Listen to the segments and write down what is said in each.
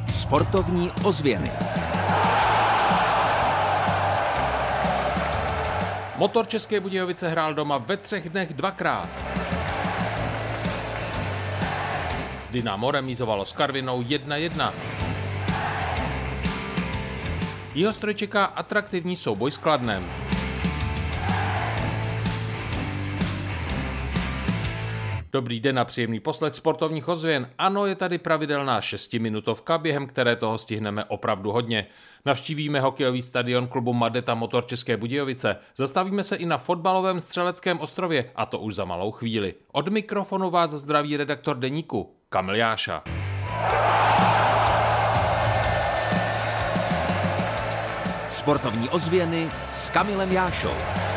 Sportovní ozvěny. Motor České Budějovice hrál doma ve 3 dnech 2krát. Dynamo remízovalo s Karvinou 1-1. Jihostroj čeká atraktivní souboj s Kladnem. Dobrý den a příjemný poslech sportovních ozvěn. Ano, je tady pravidelná 6minutovka, během které toho stihneme opravdu hodně. Navštívíme hokejový stadion klubu Madeta Motor České Budějovice. Zastavíme se i na fotbalovém Střeleckém ostrově, a to už za malou chvíli. Od mikrofonu vás zdraví redaktor Deníku Kamil Jáša. Sportovní ozvěny s Kamilem Jášou.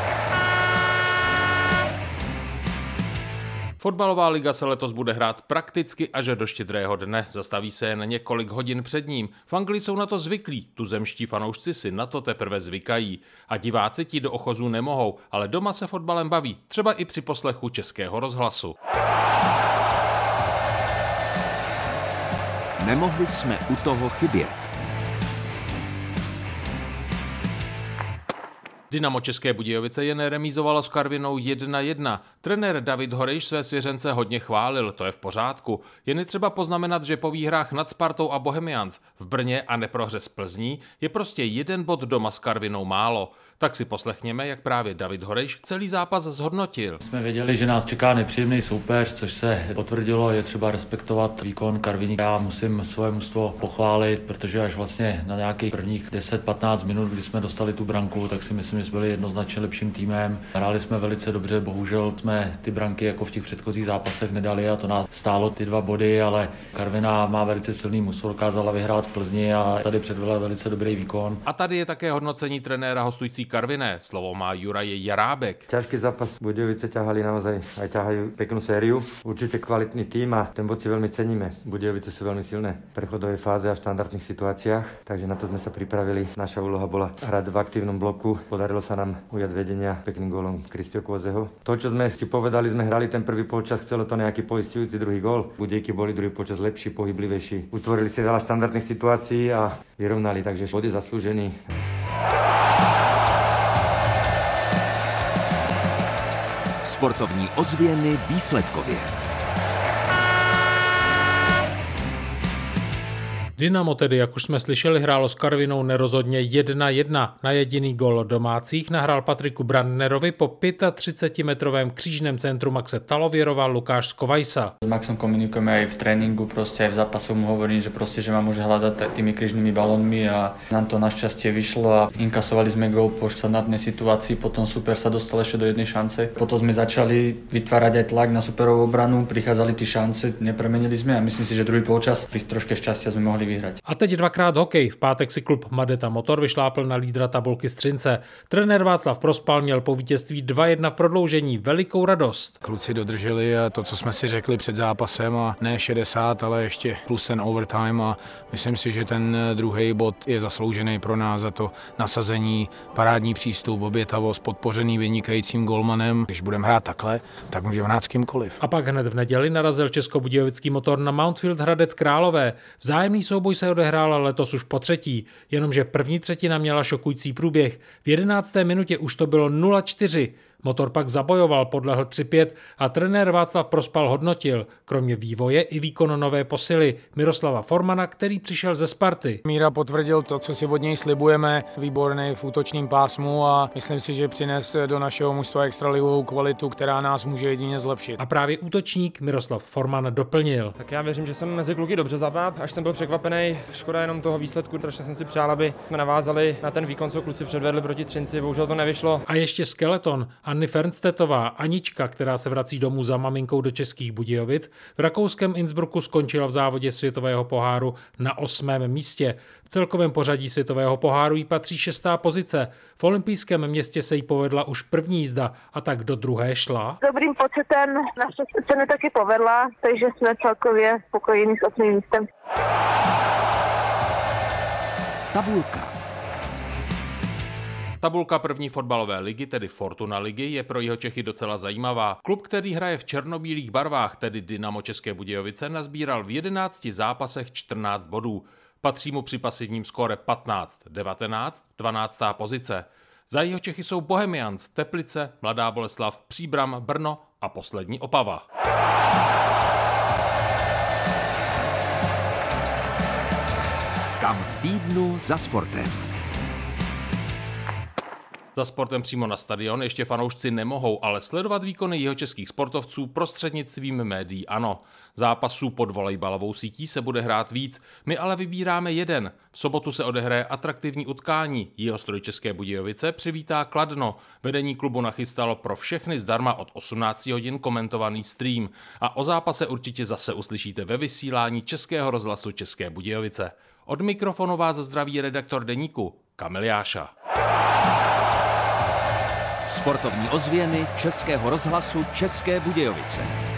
Fotbalová liga se letos bude hrát prakticky až do Štědrého dne. Zastaví se jen několik hodin před ním. V Anglii jsou na to zvyklí, tuzemští fanoušci si na to teprve zvykají. A diváci ti do ochozů nemohou, ale doma se fotbalem baví, třeba i při poslechu Českého rozhlasu. Nemohli jsme u toho chybět. Dynamo České Budějovice jen remízovalo s Karvinou 1-1. Trenér David Horejš své svěřence hodně chválil, to je v pořádku. Jen je třeba poznamenat, že po výhrách nad Spartou a Bohemians v Brně a neprohře s Plzní je prostě 1 bod doma s Karvinou málo. Tak si poslechněme, jak právě David Horejš celý zápas zhodnotil. Jsme věděli, že nás čeká nepříjemný soupeř, což se potvrdilo, je třeba respektovat výkon Karviní. Já musím svoje mužstvo pochválit, protože až vlastně na nějakých prvních 10-15 minut, kdy jsme dostali tu branku, tak si myslím, že jsme byli jednoznačně lepším týmem. Hráli jsme velice dobře, bohužel jsme ty branky jako v těch předchozích zápasech nedali a to nás stálo ty 2 body, ale Karviná má velice silný mužstvo, dokázala vyhrát v Plzni a tady předvedla velice dobrý výkon. A tady je také hodnocení trenéra hostující Karviné. Slovo má Juraj Jarábek. Ťažký zápas, Budějovice ťahali naozaj, aj ťahajú peknú sériu. Určite kvalitný tým a ten bod si veľmi ceníme. Budějovice sú veľmi silné v prechodovej fáze a v štandardných situáciách, takže na to sme sa pripravili. Naša úloha bola hrať v aktívnom bloku. Podarilo sa nám ujať vedenia pekným gólom Kristio Kvozeho. To, čo sme si povedali, sme hrali ten prvý polčas, chcelo to nejaký poistujúci druhý gól. Budějky boli druhý polčas lepší, pohyblivejší. Utvorili si veľa štandardných situácií a vyrovnali, takže bod je zaslúžený. Sportovní ozvěny výsledkově. Dynamo tedy, jak už jsme slyšeli, hrálo s Karvinou nerozhodně 1-1. Na jediný gól domácích nahrál Patriku Brandnerovi po 35-metrovém křížném centru Maxe Talověrova Lukáš Skovajsa. S Maxom komunikujeme aj v tréninku, proste aj v zápase mu hovorím, že má môže hľadať tými krížnymi balónmi a nám to našťastie vyšlo a inkasovali sme gól po štandardnej situácii, potom super sa dostal ešte do jednej šance. Potom sme začali vytvárať aj tlak na superovú obranu, prichádzali tie šance, nepremenili sme a myslím si, že druhý polčas pri troške šťastia sme mohli vyhrať. A teď 2krát hokej. V pátek si klub Madeta Motor vyšlápl na lídra tabulky Střince. Trenér Václav Prospal měl po vítězství 2-1 v prodloužení velikou radost. Kluci dodrželi to, co jsme si řekli před zápasem a ne 60, ale ještě plus ten overtime a myslím si, že ten druhý bod je zasloužený pro nás za to nasazení, parádní přístup, obětavost, podpořený vynikajícím golmanem. Když budeme hrát takhle, tak můžeme hrát s kýmkoliv. A pak hned v neděli narazil Českobudějovický Motor na Mountfield Hradec Králové. Vzájemný souboj se odehrála letos už po 3., jenomže první třetina měla šokující průběh. V 11. minutě už to bylo 0-4. Motor pak zabojoval, podlehl 3-5 a trenér Václav Prospal hodnotil, kromě vývoje i výkon nové posily Miroslava Formana, který přišel ze Sparty. Míra potvrdil to, co si od něj slibujeme, výborný v útočním pásmu a myslím si, že přines do našeho mužstva extraligovou kvalitu, která nás může jedině zlepšit. A právě útočník Miroslav Forman doplnil. Tak já věřím, že jsem mezi kluky dobře zabát, až jsem byl překvapený. Škoda jenom toho výsledku, strašně jsem si přál, aby jsme navázali na ten výkon, co kluci předvedli proti Třinci, bohužel to nevyšlo. A ještě skeleton Anny Fernstetová, Anička, která se vrací domů za maminkou do Českých Budějovic, v rakouském Innsbrucku skončila v závodě světového poháru na 8. místě. V celkovém pořadí světového poháru jí patří 6. pozice. V olympijském městě se jí povedla už první jízda a tak do druhé šla. Dobrým pocitem naše se mi taky povedla, takže jsme celkově spokojení s 8. místem. Tabulka. Tabulka první fotbalové ligy, tedy Fortuna ligy, je pro Jihočechy docela zajímavá. Klub, který hraje v černobílých barvách, tedy Dynamo České Budějovice, nazbíral v 11 zápasech 14 bodů. Patří mu při pasivním skóre 15-19, 12. pozice. Za Jihočechy jsou Bohemians, Teplice, Mladá Boleslav, Příbram, Brno a poslední Opava. Kam v týdnu za sportem. Za sportem přímo na stadion ještě fanoušci nemohou, ale sledovat výkony jihočeských sportovců prostřednictvím médií ano. Zápasů pod volejbalovou sítí se bude hrát víc, my ale vybíráme jeden. V sobotu se odehraje atraktivní utkání. Jihostroj České Budějovice přivítá Kladno. Vedení klubu nachystalo pro všechny zdarma od 18 hodin komentovaný stream. A o zápase určitě zase uslyšíte ve vysílání Českého rozhlasu České Budějovice. Od mikrofonu vás zdraví redaktor deníku Kamil Jáša. Sportovní ozvěny Českého rozhlasu České Budějovice.